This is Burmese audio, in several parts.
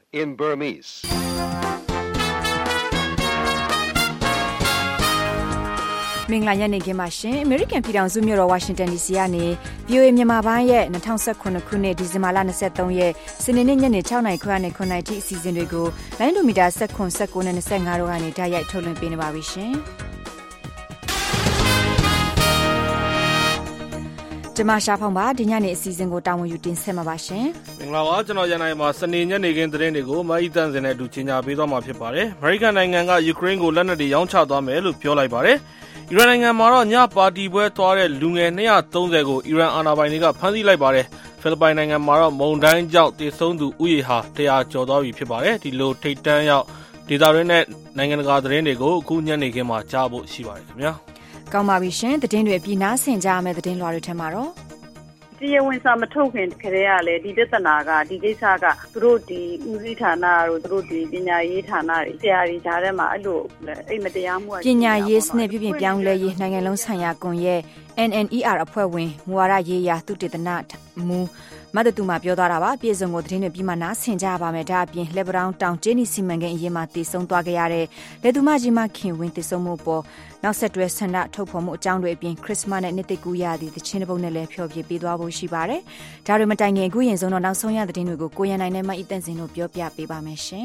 in Burmese. မင်္ဂလာညနေခင်းပါရှင်။ American ပြည်ထောင်စုမြို့တော် Washington DC ကနေ VOA မြန်မာပိုင်းရဲ့2019ခုနှစ်ဒီဇင်ဘာလ23ရက်စနေနေ့ညနေ6:00နာရီခွဲနဲ့9:00နာရီထိအစီအစဉ်တွေကိုလိုင်းဒိုမီတာ19နဲ့25တို့ကနေဓာတ်ရိုက်ထုတ်လွှင့်ပေးနေပါပြီရှင်။ကျမရှာဖောင်ပါဒီညနေအစီအစဉ်ကိုတာဝန်ယူတင်ဆက်မှာပါရှင်။မင်္ဂလာပါကျွန်တော်ရန်နိုင်မှာစနေညနေခင်းသတင်းတွေကိုမအီတန်စင်နဲ့အတူကြီးညာပေးသွားမှာဖြစ်ပါတယ်။ American နိုင်ငံကယူကရိန်းကိုလက်နက်တွေရောင်းချသွားမယ်လို့ပြောလိုက်ပါတယ်။အီရန်နိုင်ငံမှာတော့ညပါတီပွဲသွားတဲ့လူငယ်230ကိုအီရန်အာဏာပိုင်တွေကဖမ်းဆီးလိုက်ပါတယ်။ဖိလစ်ပိုင်နိုင်ငံမှာတော့မုန်တိုင်းကြောင့်တည်ဆုံသူဥယေဟာ100ကျော်သွားပြီဖြစ်ပါတယ်။ဒီလိုထိတ်တန့်ရောက်ဒေသတွင်းနဲ့နိုင်ငံတကာသတင်းတွေကိုအခုညနေခင်းမှာကြားဖို့ရှိပါတယ်ခင်ဗျာ။ကောင်းပါပြီရှင်။သတင်းတွေအပြီးနားဆင်ကြရမယ့်သတင်းလွှာတွေထဲမှာတော့တရားဝင်စာမထုတ်ခင်ခရဲရလေဒီပြဿနာကဒီကိစ္စကသူတို့ဒီဦးစီးဌာနတို့သူတို့ဒီပညာရေးဌာနတွေဆရာတွေကြားထဲမှာအဲ့လိုအိမ်မတရားမှုပညာရေးစနစ်ပြုပြင်ပြောင်းလဲရေးနိုင်ငံလုံးဆိုင်ရာကွန်ရက် NNER အဖွဲ့ဝင်မူဝါဒရေးရာသုတေသနမူမတ်တူမှာပြောသွားတာပါပြည်စုံကိုသတင်းတွေပြီးမှနားဆင်ကြပါမယ်ဒါအပြင်လက်ပတောင်တောင်ကျင်းနီစီမံကိန်းအရေးမှာတည်ဆုံသွားကြရတဲ့လက်သူမကြီးမခင်ဝင်းတည်ဆုံမှုပေါ်နောက်ဆက်တွဲဆန္ဒထုတ်ဖော်မှုအကြောင်းတွေအပြင်ခရစ်စမတ်နဲ့နှစ်သိကူရသည့်တခြင်းတစ်ပုဒ်နဲ့လည်းဖျော်ဖြေပေးသွားဖို့ရှိပါတယ်ဒါတွေမတိုင်ခင်အခုရင်ဆုံးတော့နောက်ဆုံးရသတင်းတွေကိုကိုရန်နိုင်နဲ့မအီတန့်စင်တို့ပြောပြပေးပါမယ်ရှင်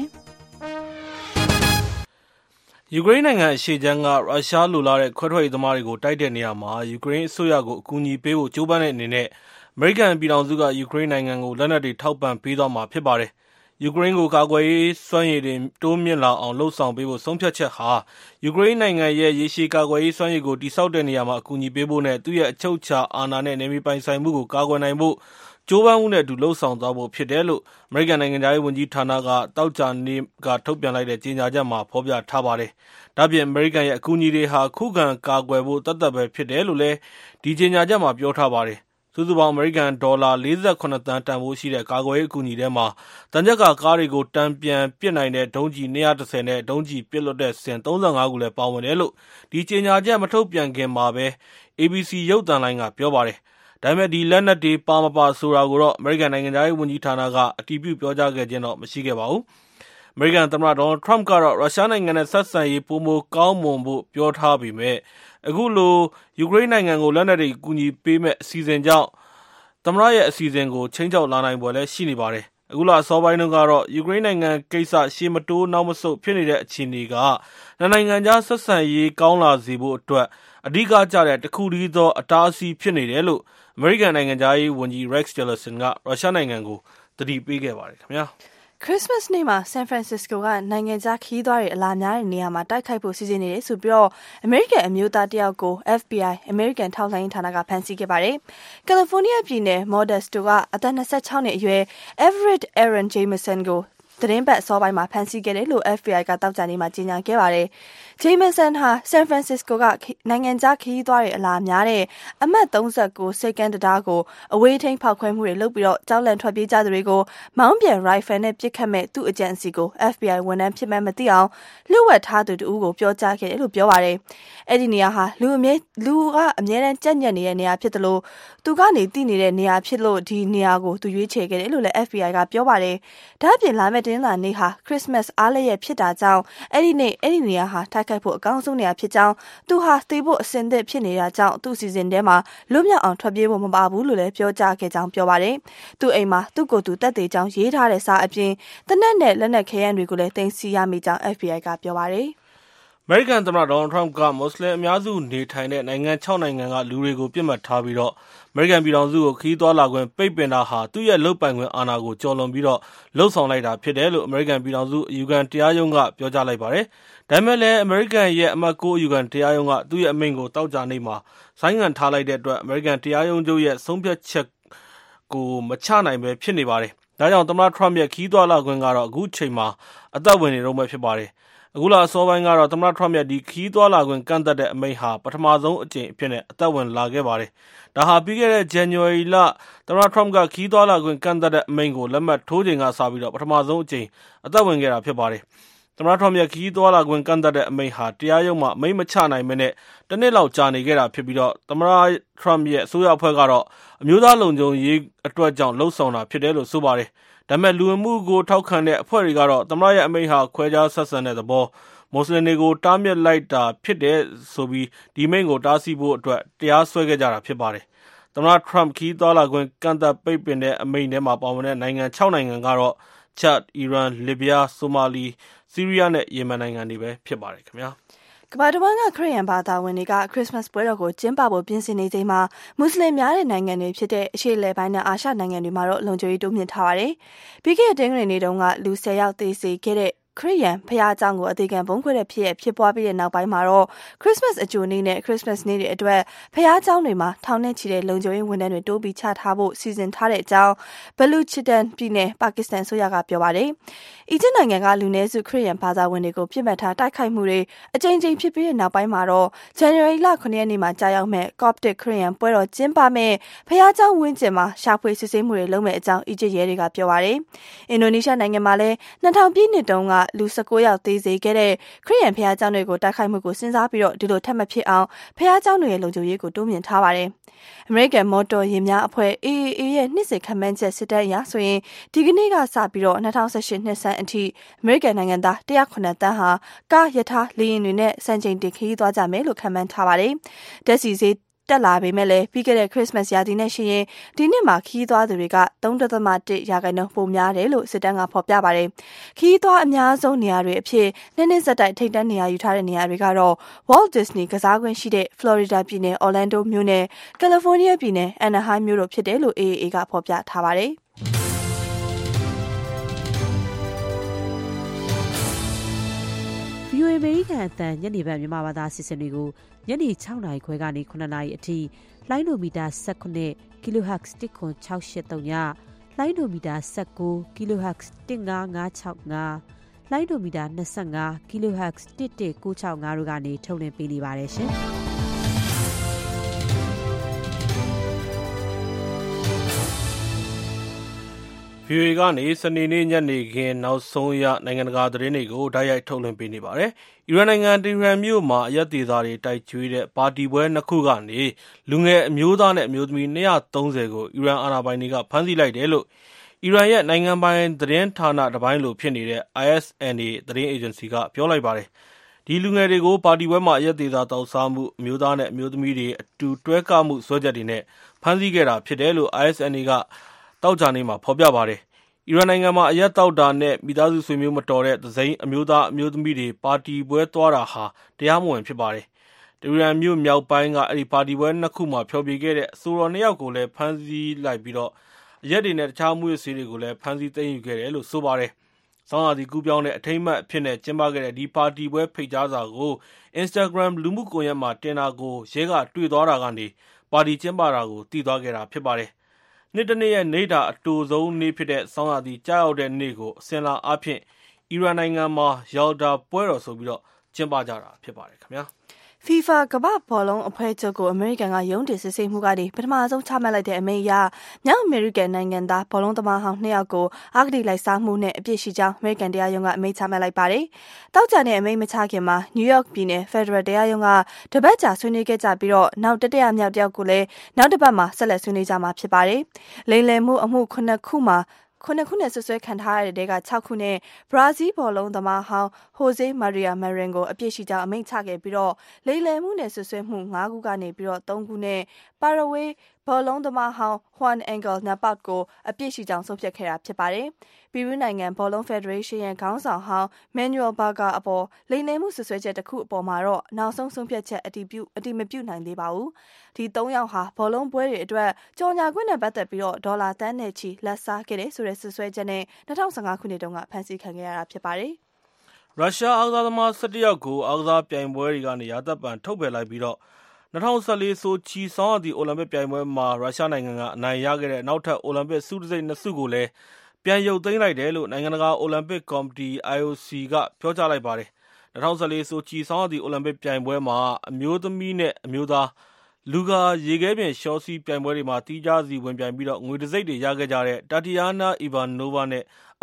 ယူကရိန်းနိုင်ငံအရှေ့ခြမ်းကရုရှားလိုလားတဲ့ခွဲထွက်ရေးသမားတွေကိုတိုက်တဲ့နေရာမှာယူကရိန်းအစိုးရကိုအကူအညီပေးဖို့ကြိုးပမ်းတဲ့အနေနဲ့အမေရိကန်ပြည်ထောင်စုကယူကရိန်းနိုင်ငံကိုလက်နက်တွေထောက်ပံ့ပေးသွားမှာဖြစ်ပါတယ်။ယူကရိန်းကိုကာကွယ်ရေးစွမ်းရည်တွေတိုးမြင့်လာအောင်လှုံ့ဆော်ပေးဖို့ဆုံးဖြတ်ချက်ဟာယူကရိန်းနိုင်ငံရဲ့ရေရှည်ကာကွယ်ရေးစွမ်းရည်ကိုတည်ဆောက်တဲ့နေရာမှာအကူအညီပေးဖို့နဲ့သူ့ရဲ့အချုပ်အခြာအာဏာနဲ့နယ်မြေပိုင်ဆိုင်မှုကိုကာကွယ်နိုင်ဖို့ကြိုးပမ်းမှုနဲ့အတူလှုံ့ဆော်သွားဖို့ဖြစ်တယ်လို့အမေရိကန်နိုင်ငံသားရေးဝန်ကြီးဌာနကတောက်ကြနေ့ကထုတ်ပြန်လိုက်တဲ့ကြေညာချက်မှာဖော်ပြထားပါတယ်။ဒါ့အပြင်အမေရိကန်ရဲ့အကူအညီတွေဟာခုခံကာကွယ်ဖို့တသက်ပဲဖြစ်တယ်လို့လည်းဒီကြေညာချက်မှာပြောထားပါတယ်။စုစုပေါင်းအမေရိကန်ဒေါ်လာ48သန်းတန်ဖိုးရှိတဲ့ကာကွယ်ရေးအကူအညီထဲမှာတန်ကြပ်ကားတွေကိုတန်ပြန်ပစ်နိုင်တဲ့ဒုံးကျည်210နဲ့ဒုံးကျည်ပစ်လွတ်တဲ့စင်35ခုလည်းပါဝင်တယ်လို့ဒီကြေညာချက်မထုတ်ပြန်ခင်မှာပဲ ABC ရုပ်သံလိုင်းကပြောပါတယ်။ဒါပေမဲ့ဒီလက်နက်တွေပါမပါဆိုတာကိုတော့အမေရိကန်နိုင်ငံသားရေးဝန်ကြီးဌာနကအတည်ပြုပြောကြားခဲ့ခြင်းတော့မရှိခဲ့ပါဘူး။အမေရိကန်သမ္မတဒေါ်နယ်ထရမ့်ကတော့ရုရှားနိုင်ငံနဲ့ဆက်ဆံရေးပိုမိုကောင်းမွန်ဖို့ပြောထားပေမဲ့အခုလိုယူကရိန်းနိုင်ငံကိုလက်နက်တွေကူညီပေးမဲ့အစီအစဉ်ကြောင့်သမ္မတရဲ့အစီအစဉ်ကိုချိန်ချောက်လာနိုင်ပွဲလည်းရှိနေပါတယ်။အခုလအစောပိုင်းတုန်းကတော့ယူကရိန်းနိုင်ငံကိစ္စရှေ့မတိုးနောက်မဆုတ်ဖြစ်နေတဲ့အခြေအနေကနိုင်ငံခြားဆက်ဆံရေးကောင်းလာစေဖို့အတွက်အဓိကကျတဲ့တစ်ခုတည်းသောအတားအဆီးဖြစ်နေတယ်လို့အမေရိကန်နိုင်ငံသားရေးဝန်ကြီး Rex Tillerson ကရုရှားနိုင်ငံကိုသတိပေးခဲ့ပါတယ်ခင်ဗျာခရစ်စမတ်နေ့မှာဆန်ဖရန်စစ္စကိုကနိုင်ငံခြားခရီးသွားတွေအလာများတဲ့နေရာမှာတိုက်ခိုက်ဖို့စီစဉ်နေတယ်ဆိုပြီးတော့အမေရိကန်အမျိုးသားတယောက်ကို FBI အမေရိကန်ထောက်လှမ်းရေးဌာနကဖမ်းဆီးခဲ့ပါတယ်။ကယ်လီဖိုးနီးယားပြည်နယ်မော်ဒက်စတိုကအသက်26နှစ်အရွယ် Everett Aaron Jameson ကိုသတင်းပတ်အစောပိုင်းမှာဖမ်းဆီးခဲ့တယ်လို့ FBI ကတောက်ကြနေမှာကြေညာခဲ့ပါတယ်။ Jameson ဟာ San Francisco ကနိုင်ငံခြားခရီးသွားတွေအလာများတဲ့အမှတ်39စိတ်ကမ်းတံတားကိုအဝေးထိန်းဖောက်ခွဲမှုတွေလုပ်ပြီးတော့ကြောက်လန့်ထွက်ပြေးကြသူတွေကိုမောင်းပြန်ရိုင်ဖယ်နဲ့ပစ်ခတ်မဲ့သူ့အကြံအစီကို FBI ဝန်ထမ်းဖြစ်မှန်းမသိအောင်လှုပ်ဝက်ထားသူတူကိုပြောကြားခဲ့တယ်လို့ပြောပါတယ်။အဲ့ဒီနေရာဟာလူကအမြဲတမ်းကြက်ညက်နေတဲ့နေရာဖြစ်တယ်လို့သူကနေတည်နေတဲ့နေရာဖြစ်လို့ဒီနေရာကိုသူရွေးချယ်ခဲ့တယ်လို့လည်း FBI ကပြောပါတယ်။ဒါ့အပြင်လာမယ့်တင်းလာနေ့ဟာခရစ်စမတ်အားလျက်ဖြစ်တာကြောင့်အဲ့ဒီနေရာဟာတိုက်ခိုက်ဖို့အကောင်းဆုံးနေရာဖြစ်ကြောင်းသူဟာသေဖို့အစင်သစ်ဖြစ်နေတာကြောင့်သူ့စီစဉ်ထဲမှာလွတ်မြောက်အောင်ထွက်ပြေးဖို့မပါဘူးလို့လည်းပြောကြားခဲ့ကြောင်းပြောပါတယ်။သူ့အိမ်မှာသူ့ကိုယ်သူတက်သေးကြောင်းရေးထားတဲ့စာအပြင်တနက်နဲ့လက်နက်ခဲယမ်းတွေကိုလည်းတင်စီရမိကြောင်း FBI ကပြောပါတယ်။အမေရိကန်သမ္မတဒေါ်နယ်ထရမ့်ကမွတ်စလင်အများစုနေထိုင်တဲ့နိုင်ငံ6နိုင်ငံကလူတွေကိုပြစ်မှတ်ထားပြီးတော့အမေရိကန်ပြည်ထောင်စုကိုခရီးသွားလာခွင့်ပိတ်ပင်တာဟာသူ့ရဲ့လုပ်ပိုင်ခွင့်အာဏာကိုကျော်လွန်ပြီးတော့လှုံ့ဆော်လိုက်တာဖြစ်တယ်လို့အမေရိကန်ပြည်ထောင်စုအယူခံတရားရုံးကပြောကြားလိုက်ပါတယ်။ဒါပေမဲ့လည်းအမေရိကန်ရဲ့အမှတ်9အယူခံတရားရုံးကသူ့ရဲ့အမိန့်ကိုတောက်ကြနေမှာဆိုင်းငံ့ထားလိုက်တဲ့အတွက်အမေရိကန်တရားရုံးချုပ်ရဲ့ဆုံးဖြတ်ချက်ကိုမချနိုင်ပဲဖြစ်နေပါတယ်။ဒါကြောင့်သမ္မတထရမ့်ရဲ့ခရီးသွားလာခွင့်ကတော့အခုချိန်မှာအသက်ဝင်နေတော့မှဖြစ်ပါတယ်။အခုလအစောပိုင်းကတော့သမ္မတထရမ့်ရဲ့ဒီခရီးသွားလာခွင့်ကန့်သတ်တဲ့အမိန့်ဟာပထမဆုံးအကြိမ်အဖြစ်နဲ့အသက်ဝင်လာခဲ့ပါတယ်။ဒါဟာပြီးခဲ့တဲ့ January လသမ္မတထရမ့်ကခရီးသွားလာခွင့်ကန့်သတ်တဲ့အမိန့်ကိုလက်မှတ်ထိုးချိန်ကစပြီးတော့ပထမဆုံးအကြိမ်အသက်ဝင်ခဲ့တာဖြစ်ပါတယ်။သမ္မတထရမ့်ရဲ့ခရီးသွားလာခွင့်ကန့်သတ်တဲ့အမိန့်ဟာတရားရုံးမှာအမိန့်မချနိုင်ဘဲနဲ့တစ်နှစ်လောက်ကြာနေခဲ့တာဖြစ်ပြီးတော့သမ္မတထရမ့်ရဲ့အစိုးရအဖွဲ့ကတော့အမျိုးသားလုံခြုံရေးအတွက်ကြောင့်လှုံ့ဆော်တာဖြစ်တယ်လို့ဆိုပါတယ်။ဒါပေမဲ့လူဝင်မှုကိုထောက်ခံတဲ့အဖွဲ့တွေကတော့သမ္မတရဲ့အမိန့်ဟာခွဲခြားဆက်ဆံတဲ့သဘောမွတ်စလင်တွေကိုတားမြစ်လိုက်တာဖြစ်တယ်ဆိုပြီးဒီမိန့်ကိုတားဆီးဖို့အတွက်တရားစွဲခဲ့ကြတာဖြစ်ပါတယ်။သမ္မတထရမ့်ခရီးသွားလာခွင့်ကန့်သတ်ပိတ်ပင်တဲ့အမိန့်ထဲမှာပါဝင်တဲ့နိုင်ငံ6နိုင်ငံကတော့ချတ်၊အီရန်၊လစ်ဗျား၊ဆိုမာလီ၊ဆီးရီးယားနဲ့ယီမန်နိုင်ငံတွေပဲဖြစ်ပါတယ်ခင်ဗျာ။ကမ္ဘာတဝန်းကခရစ်ယာန်ဘာသာဝင်တွေကခရစ်စမတ်ပွဲတော်ကိုကျင်းပဖို့ပြင်ဆင်နေချိန်မှာမွတ်စလင်များတဲ့နိုင်ငံတွေဖြစ်တဲ့အရှေ့အလယ်ပိုင်းနဲ့အာရှနိုင်ငံတွေမှာတော့လုံခြုံရေးတိုးမြှင့်ထားပါတယ်။ပြီးခဲ့တဲ့တင်းဂရီနေ့တုန်းကလူ10ယောက်သေစေခဲ့တဲ့ခရစ်ယာန်ဖခင်အကြောင်းကိုအသေးခံဘုံခွဲတဲ့ဖြစ်ပွားပြီးတဲ့နောက်ပိုင်းမှာတော့ခရစ်စမတ်အကြိုနေ့နဲ့ခရစ်စမတ်နေ့တွေအတွက်ဖခင်အကြောင်းတွေမှာထောင်နဲ့ချီတဲ့လုံခြုံရေးဝန်ထမ်းတွေတိုးပြီးချထားဖို့စီစဉ်ထားတဲ့အကြောင်းဘလူချီတန်ပြည်နယ်ပါကစ္စတန်ဆိုရကပြောပါတယ်။အီဂျစ်နိုင်ငံကလူနည်းစုခရစ်ယာန်ဘာသာဝင်တွေကိုပြစ်မှတ်ထားတိုက်ခိုက်မှုတွေအကြိမ်ကြိမ်ဖြစ်ပြီးတဲ့နောက်ပိုင်းမှာတော့ဇန်နဝါရီလ9ရက်နေ့မှာကြာရောက်မဲ့ Coptic ခရစ်ယာန်ပွဲတော်ကျင်းပမဲ့ဖခင်အကြောင်းဝင်းကျင်မှာရှာဖွေစစ်ဆေးမှုတွေလုပ်မဲ့အကြောင်းအီဂျစ်ရဲတွေကပြောပါတယ်။အင်ဒိုနီးရှားနိုင်ငံမှာလည်း2000ပြည့်နှစ်တုန်းကလူ19ယောက်သေစေခဲ့တဲ့ခရစ်ယာန်ဖခင်အကြောင်းတွေကိုတိုက်ခိုက်မှုကိုစဉ်းစားပြီးတော့ဒီလိုထပ်မဖြစ်အောင်ဖခင်အကြောင်းတွေရဲ့လုံခြုံရေးကိုတိုးမြှင့်ထားပါတယ်။ အမေရိကန်မော်တော်ယာဉ်များအဖွဲ့ AAA ရဲ့နှစ်စဉ်ခန့်မှန်းချက်စစ်တမ်းအရဆိုရင်ဒီကနေ့ကစပြီးတော့2018နှစ်ဆန်းအထိအမေရိကန်နိုင်ငံသား109တန်းဟာကားရထားလေယာဉ်တွေနဲ့စံချိန်တင်ခရီးသွားကြမယ်လို့ခန့်မှန်းထားပါတယ်။ဓာတ်ဆီဈေးတက်လာပေမဲ့လည်းပြီးခဲ့တဲ့ခရစ်စမတ်ရာသီနဲ့ရှိရင်ဒီနှစ်မှာခရီးသွားသူတွေက 3.1% ပိုများတယ်လို့စစ်တမ်းကဖော်ပြပါတယ်။ခရီးသွားအများဆုံးနေရာတွေအဖြစ်နှစ်ဆက်တိုက်ထိပ်တန်းနေရာယူထားတဲ့နေရာတွေကတော့ Walt Disney ကစားကွင်းရှိတဲ့ Florida ပြည်နယ် Orlando မြို့နဲ့ California ပြည်နယ် Anaheim မြို့တို့ဖြစ်တယ်လို့ AAA ကဖော်ပြထားပါတယ်။ VOA အမေရိကန်အသံညနေပိုင်းမြန်မာဘာသာအစီအစဉ်တွေကိုညနေ6နာရီခွဲကနေ9နာရီအထိလိုင်းဒိုမီတာ19 kHz 10683ညလိုင်းဒိုမီတာ19 kHz 15565လိုင်းဒိုမီတာ25 kHz 11965တို့ကနေထုတ်လွှင့်ပေးနေပါတယ်ရှင်။ VOA ကနေစနေနေ့ညနေခင်းနောက်ဆုံးရနိုင်ငံတကာသတင်းတွေကိုတိုက်ရိုက်ထုတ်လွှင့်ပေးနေပါတယ်။အီရန်နိုင်ငံတီဟန်မြို့မှာအရက်ဒေသတွေတိုက်ကျွေးတဲ့ပါတီပွဲ2ခုကနေလူငယ်အမျိုးသားနဲ့အမျိုးသမီး230ကိုအီရန်အာဏာပိုင်တွေကဖမ်းဆီးလိုက်တယ်လို့အီရန်ရဲ့နိုင်ငံပိုင်သတင်းဌာနတစ်ပိုင်းလိုဖြစ်နေတဲ့ ISNA သတင်းအေဂျင်စီကပြောလိုက်ပါတယ်။ဒီလူငယ်တွေကိုပါတီပွဲမှာအရက်ဒေသတောက်စားမှုအမျိုးသားနဲ့အမျိုးသမီးတွေအတူတွဲကမှုစွဲချက်တွေနဲ့ဖမ်းဆီးခဲ့တာဖြစ်တယ်လို့ ISNA ကတောက်ကြနေမှာဖော်ပြပါတယ်။အီရန်နိုင်ငံမှာအရက်တောက်တာနဲ့မိသားစုဆွေမျိုးမတော်တဲ့သစိမ်းအမျိုးသားအမျိုးသမီးတွေပါတီပွဲသွားတာဟာတရားမဝင်ဖြစ်ပါတယ်။တီဟန်မြို့မြောက်ပိုင်းကအဲဒီပါတီပွဲ2ခုမှာဖျော်ဖြေခဲ့တဲ့အဆိုတော်2ယောက်ကိုလည်းဖမ်းဆီးလိုက်ပြီးတော့အရက်တွေနဲ့တခြားမူရဆေးတွေကိုလည်းဖမ်းဆီးသိမ်းယူခဲ့တယ်လို့ဆိုပါတယ်။ဆောင်းရာသီကူးပြောင်းတဲ့အထိမ်းအမှတ်အဖြစ်နဲ့ကျင်းပခဲ့တဲ့ဒီပါတီပွဲဖိတ်ကြားစာကို Instagram လူမှုကွန်ရက်မှာတင်တာကိုရဲကတွေ့သွားတာကနေပါတီကျင်းပတာကိုသိသွားခဲ့တာဖြစ်ပါတယ်။နှစ်တစ်နေ့ရဲ့နေတာအတူဆုံးနေ့ဖြစ်တဲ့ဆောင်းရာသီကြာရောက်တဲ့နေ့ကိုအစဉ်လာအားဖြင့်အီရန်နိုင်ငံမှာယာလ်ဒါပွဲတော်ဆိုပြီးတော့ကျင်းပကြတာဖြစ်ပါတယ်ခင်ဗျာ။ FIFA ကမ္ဘာ့ဘောလုံးအဖွဲ့ချုပ်ကိုအမေရိကန်ကရုံးတင်စစ်ဆေးမှုကနေပထမဆုံးချမှတ်လိုက်တဲ့အမိန့်အရမြောက်အမေရိကန်နိုင်ငံသားဘောလုံးသမားဟောင်း2ယောက်ကိုအဂတိလိုက်စားမှုနဲ့အပြစ်ရှိကြောင်းအမေရိကန်တရားရုံးကအမိန့်ချမှတ်လိုက်ပါတယ်။တောက်ကြတဲ့အမိန့်မချခင်မှာနယူးယောက်ပြည်နယ်ဖက်ဒရယ်တရားရုံးကတပတ်ကြာဆွေးနွေးခဲ့ကြပြီးတော့နောက်တတိယမြောက်တယောက်ကိုလည်းနောက်တစ်ပတ်မှာဆက်လက်ဆွေးနွေးကြမှာဖြစ်ပါတယ်။လိမ်လည်မှုအမှု9ခုမှာခုနဲ့ဆွဆွဲခံထားရတဲ့က6ခုနဲ့ဘရာဇီးဘောလုံးသမားဟောင်းဟိုဇေးမာရီယာမန်ရင်ကိုအပြစ်ရှိကြောင်းအမိန့်ချခဲ့ပြီးတော့လိမ်လည်မှုနဲ့ဆွဆွဲမှု5ခုကနေပြီးတော့3ခုနဲ့ပါရဝေးဘောလုံးသမားဟောင်းဟွမ်အန်ဂယ်နာပတ်ကိုအပြစ်ရှိကြောင်းဆုံးဖြတ်ခဲ့တာဖြစ်ပါတယ်။ပြည်တွင်းနိုင်ငံဘောလုံးဖက်ဒရေးရှင်းရဲ့ခေါင်းဆောင်ဟောင်းမန်နျူယ်ဘာဂါအပေါ်လိမ်လည်မှုဆွဆွဲချက်တစ်ခုအပေါ်မှာတော့နောက်ဆုံးဆုံးဖြတ်ချက်အတည်မပြုနိုင်သေးပါဘူး။ဒီ3ယောက်ဟာဘောလုံးပွဲတွေအတွက်ကြော်ညာခွင့်နဲ့ပတ်သက်ပြီးတော့ဒေါ်လာတန်းနဲ့ချီလက်စားခဲ့တယ်ဆိုတဲ့ဆွဆွဲချက်နဲ့2015ခုနှစ်တုန်းကဖမ်းဆီးခံခဲ့ရတာဖြစ်ပါတယ်။ရုရှားအားကစားသမား17ယောက်ကိုအားကစားပြိုင်ပွဲတွေကနေရာသက်ပံထုတ်ပယ်လိုက်ပြီးတော့2014ဆိုချီဆောင်းရာသီအိုလံပစ်ပြိုင်ပွဲမှာရုရှားနိုင်ငံကအနိုင်ရခဲ့တဲ့နောက်ထပ်အိုလံပစ်ဆုတံဆိပ်2ဆုကိုလည်းပြန်ရုပ်သိမ်းလိုက်တယ်လို့နိုင်ငံတကာအိုလံပစ်ကော်မတီ IOC ကပြောကြားလိုက်ပါတယ်။2014ဆိုချီဆောင်းရာသီအိုလံပစ်ပြိုင်ပွဲမှာအမျိုးသမီးနဲ့အမျိုးသားလူကာရေခဲပြင်ရှော့စီးပြိုင်ပွဲတွေမှာတီးခြားစီဝင်ပြိုင်ပြီးတော့ငွေတံဆိပ်တွေရခဲ့ကြတဲ့တာတီယာနာအီဗာနိုဗာနဲ့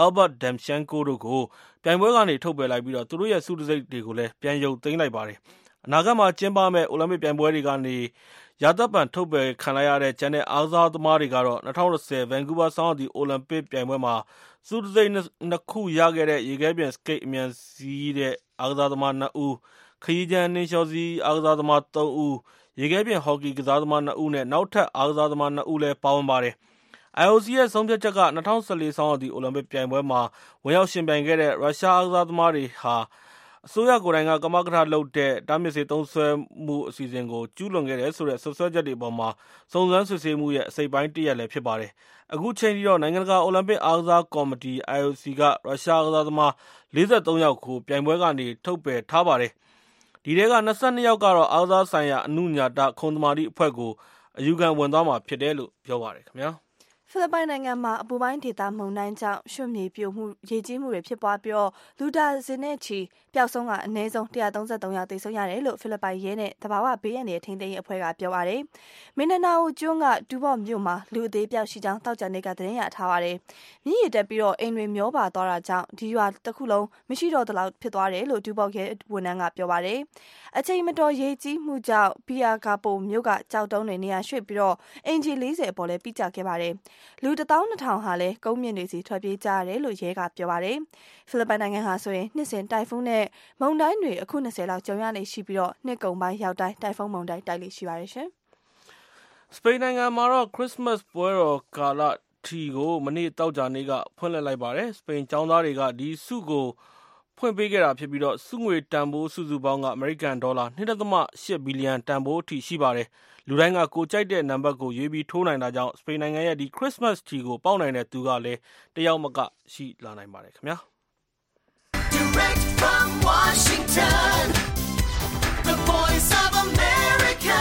Albert Demchenko တို့ကိုပြိုင်ပွဲကနေထုတ်ပယ်လိုက်ပြီးတော့သူတို့ရဲ့ဆုတံဆိပ်တွေကိုလည်းပြန်ရုပ်သိမ်းလိုက်ပါတယ်။အနာဂတ်မှာကျင်းပမယ့်အိုလံပစ်ပြိုင်ပွဲတွေကနေရာသက်ပံထုတ်ပယ်ခံလိုက်ရတဲ့ကျန်တဲ့အားကစားသမားတွေကတော့2010 Vancouver ဆောင်းရာသီအိုလံပစ်ပြိုင်ပွဲမှာဆုတံဆိပ်2 ခုရခဲ့တဲ့ရေခဲပြင်စကိတ်အမြန်စီးတဲ့အားကစားသမား2 ဦးခရီးကျန်းနှင်းလျှောစီးအားကစားသမား3 ဦးရေခဲပြင်ဟော်ကီကစားသမား2 ဦးနဲ့နောက်ထပ်အားကစားသမား2 ဦးလည်းပါဝင်ပါတယ်။ IOC ရဲ့ဆုံးဖြတ်ချက်က2014 ဆောင်းရာသီအိုလံပစ်ပြိုင်ပွဲမှာဝင်ရောက်ရှင်ပြိုင်ခဲ့တဲ့ရုရှားအားကစားသမားတွေဟာအစိုးရကိုယ်တိုင်ကကမကထလုပ်တဲ့တားမြစ်စေသုံးစွဲမှုအစီအစဉ်ကိုကျူးလွန်ခဲ့တယ်ဆိုတဲ့ဆွဆွဲချက်တွေအပေါ်မှာစုံစမ်းစစ်ဆေးမှုရဲ့အစိပ်ပိုင်းတစ်ရပ်လည်းဖြစ်ပါတယ်။အခုချိန်ထိတော့နိုင်ငံတကာအိုလံပစ်အားကစားကော်မတီ IOC ကရုရှားအားကစားသမား43 ယောက်ကိုပြိုင်ပွဲကနေထုတ်ပယ်ထားပါတယ်။ဒီထဲက22 ယောက်ကတော့အားကစားဆိုင်ရာအနုညာတခုံသမာဓိအဖွဲ့ကိုအယူခံဝင်သွားမှာဖြစ်တယ်လို့ပြောပါတယ်ခင်ဗျာ။ဖိလစ်ပိုင်နိုင်ငံမှာအပူပိုင်းဒေသမုန်တိုင်းကြောင့်ရွှံ့မြေပြိုမှုရေကြီးမှုတွေဖြစ်ပွားပြီးလူဒါဇင်နဲ့ချီပျောက်ဆုံးကအနည်းဆုံး133ယောက်သေဆုံးရတယ်လို့ဖိလစ်ပိုင်ရဲနဲ့သဘာဝဘေးအန္တရာယ်ထိန်းသိမ်းရေးအဖွဲ့ကပြောပါတယ်။မင်ဒနာအိုကျွန်းကဒူဘော့မြို့မှာလူအသေးပျောက်ရှိကြောင်းတောက်ကြနေကသတင်းရထားပါတယ်။မြစ်ရေတက်ပြီးအိမ်တွေမျောပါသွားတာကြောင့်ဒီရွာတစ်ခုလုံးမရှိတော့သလောက်ဖြစ်သွားတယ်လို့ဒူဘော့ရဲဝန်ထမ်းကပြောပါတယ်။အချိန်မတော်ရေကြီးမှုကြောင့်ဘီယာဂါပိုမြို့ကကြောက်တုံးတွေနေရာရွှေ့ပြီးအင်ဂျီ40အပေါ်လည်းပြစ်ကျခဲ့ပါတယ်။လူ12000ဟာလည်းကုန်းမြင့်တွေစီထွက်ပြေးကြရတယ်လို့ရဲကပြောပါတယ်။ဖိလစ်ပိုင်နိုင်ငံဟာဆိုရင်နှစ်စဉ်တိုင်ဖုန်းနဲ့မုန်တိုင်းတွေအခု20လောက်ကြုံရနေရှိပြီးနှစ်ကုန်ပိုင်းရောက်တိုင်းတိုင်ဖုန်းမုန်တိုင်းတိုက်လေရှိပါတယ်ရှင်။စပိန်နိုင်ငံမှာတော့ခရစ်စမတ်ပွဲတော်ကာလထီကိုမနေ့တောက်ကြနေ့ကဖွင့်လှစ်လိုက်ပါတယ်။စပိန်ကျောင်းသားတွေကဒီဆုကိုဖွင့်ပေးခဲ့တာဖြစ်ပြီးဆုငွေတန်ဖိုးစုစုပေါင်းကအမေရိကန်ဒေါ်လာ 2.8 ဘီလီယံတန်ဖိုးအထိရှိပါတယ်။လူတိုင်းကကိုကြိုက်တဲ့နံပါတ်ကိုရွေးပြီးထိုးနိုင်တာကြောင့်စပိန်နိုင်ငံရဲ့ဒီခရစ်စမတ်ထီကိုပေါက်နိုင်တဲ့သူကလည်းတယောက်မကရှိလာနိုင်ပါတယ်ခင်ဗျာ။ Direct from Washington, the Voice of America,